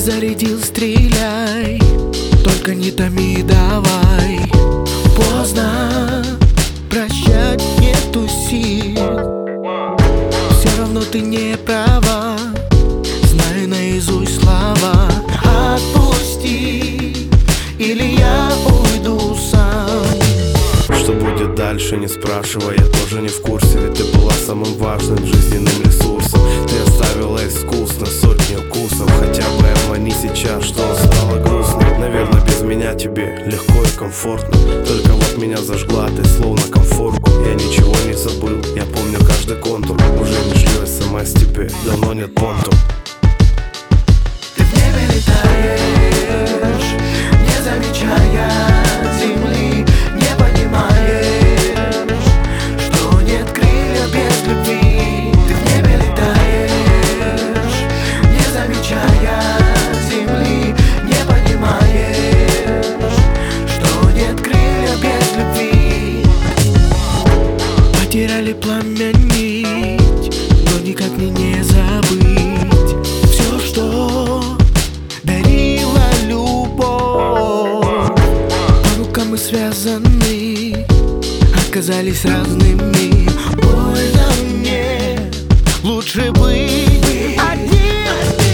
зарядил, стреляй, только не томи, давай. Поздно, прощать нету сил. Все равно ты не права, знаю наизусть слова. Отпусти, или я уйду сам. Что будет дальше, не спрашивай, я тоже не в курсе. Ведь ты была самым важным жизненным ресурсом. Ты оставила искусно сотни укусов. Хотя бы обмани сейчас, что стало грустно. Наверное, без меня тебе легко и комфортно. Только вот меня зажгла ты словно комфорку. Я ничего не забыл, я помню каждый контур. Уже не шлю смс тебе, давно нет понту. Ты в небе летаешь, не замечая земли. Не понимаешь, что нет крыльев без любви. Ты в небе летаешь, не замечая земли. Не понимаешь, что нет крыльев без любви. Потеряли пламя нить, но никак мне не забыть все, что дарила любовь. По рукам мы связаны, оказались разными. Больно мне, лучше быть одним.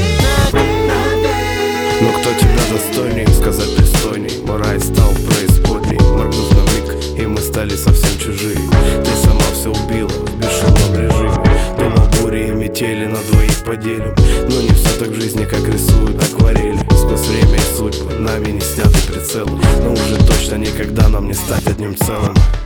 Но кто тебя достойней, сказать пристойней? Мой рай стал преисподней. Моргнув на миг, и мы стали совсем чужие. Ты сама все убила в бесшумном режиме. Думал, бури и метели на двоих поделим. Но не все так в жизни, как рисуют акварели. Сквозь время и судьбы нами не сняты прицелы. Но уже точно никогда нам не стать одним целым.